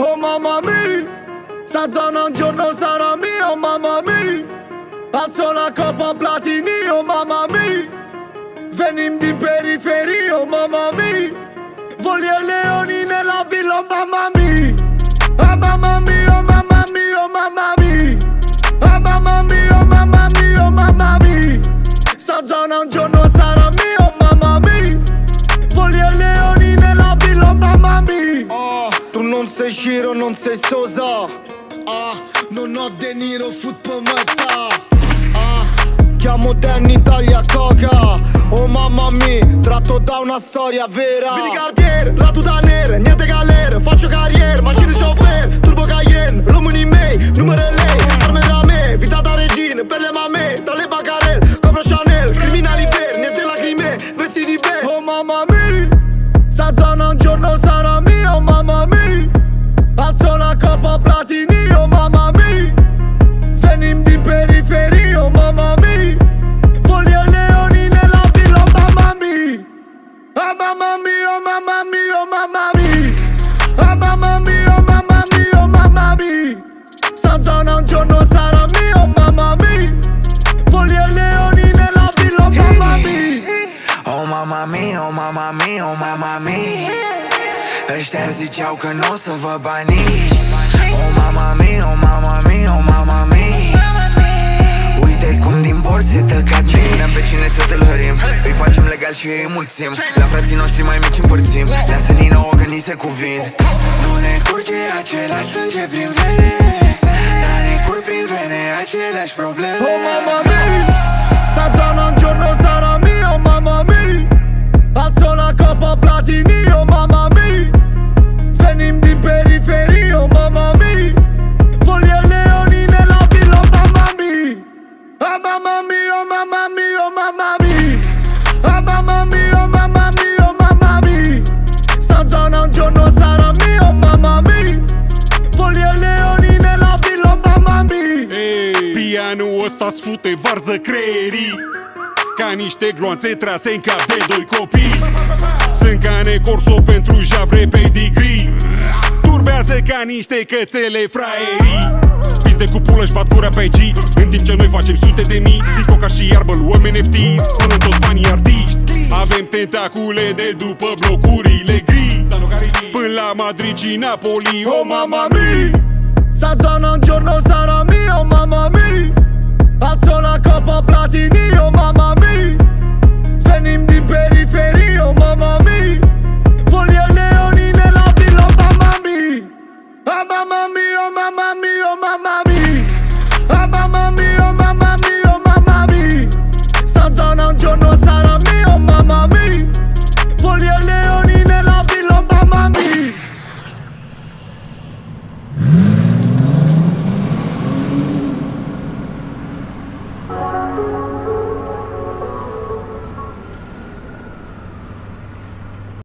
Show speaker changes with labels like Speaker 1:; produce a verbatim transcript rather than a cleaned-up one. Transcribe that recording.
Speaker 1: Oh mamma mia, sta zona un giorno sarà mia, oh mamma mia. Alzo la coppa platini, oh mamma mia. Venim din periferie, oh mamma mia. Voglio i leoni nella villa, oh mamma mia. Oh mamma mia, oh mamma mia, oh mamma mia. Oh mamma mia, oh mamma mia, oh mamma mia. Sta zona un giorno sarà mia, oh mamma mia. Voglio i leoni nella villa, oh mamma mia. Oh, tu non sei Shiro, non sei Sosa. Ah, non ho De Niro, foot per metà. Ah, chiamo Dan Italia Coca. Oh mamma mia, tratto da una storia vera. Vini cartier, la tuta nera, niente galera. Faccio carriera, macchine chauffeur, turbo Cayenne. Români mei, numerele, arme da me. Vita da regine, per le mame, dalle bancarelle. Copra Chanel, criminali veri, niente lacrime, vestiti bene. Oh mamma mia, sta zona un giorno sarà mia, oh mamma mia. Alzo la coppa platini, oh mamma mia. Venim din periferie, oh mamma mia. Voglio i leoni nella villa, oh mamma mia. Oh mamma mia, oh mamma mia, oh mamma mia. Oh mamma mia, oh mamma mia, oh mamma mia. Sta zona un giorno sarà mia, oh mamma mia. Voglio i leoni nella villa, oh mamma mia.
Speaker 2: Oh mamma mia, oh mamma mia, oh mamma mia. Ăștia ziceau că n-o să vă banici. Oh mama mia, oh mama mia, oh mama mia. Uite cum din bord se tăcat bine. Pe cine să tâlhărim, îi facem legal și îi mulțim. La frații noștri mai mici împărțim. Lasă-ni nouă că ni se cuvin. Nu ne curge același sânge prin vene, dar ne curg prin vene aceleași probleme.
Speaker 1: Oh mamma mia, sta zona un giorno sarà mia, oh mamma mia. Alzo la coppa platini, oh mamma mia. Venim din periferie, oh mamma mia. Voglio i leoni nella villa, oh mamma mia. Oh mamma mia, oh mamma mia, oh mamma mia. Oh mamma mia, oh mamma mia, oh mamma mia. Sta zona un giorno sarà mia, oh mamma mia. Voglio i leoni nella villa, oh mamma mia.
Speaker 3: Ei, pianul ăsta sfute varză creierii ca niște gloanțe trase în cap de doi copii. Sunt cane corso pentru javre pedigree. Turbează ca niște cățele fraierii. Piste cu pulă-și bat gura pe G, în timp ce noi facem sute de mii. Din coca și iarbă luăm N F T, până toți banii artiști. Avem tentacule de după blocurile gri, până la Madrid și Napoli.
Speaker 1: Oh mamma mia, sta zona un giorno sarà mia, oh mamma mia. Alzo la coppa platini, oh mamma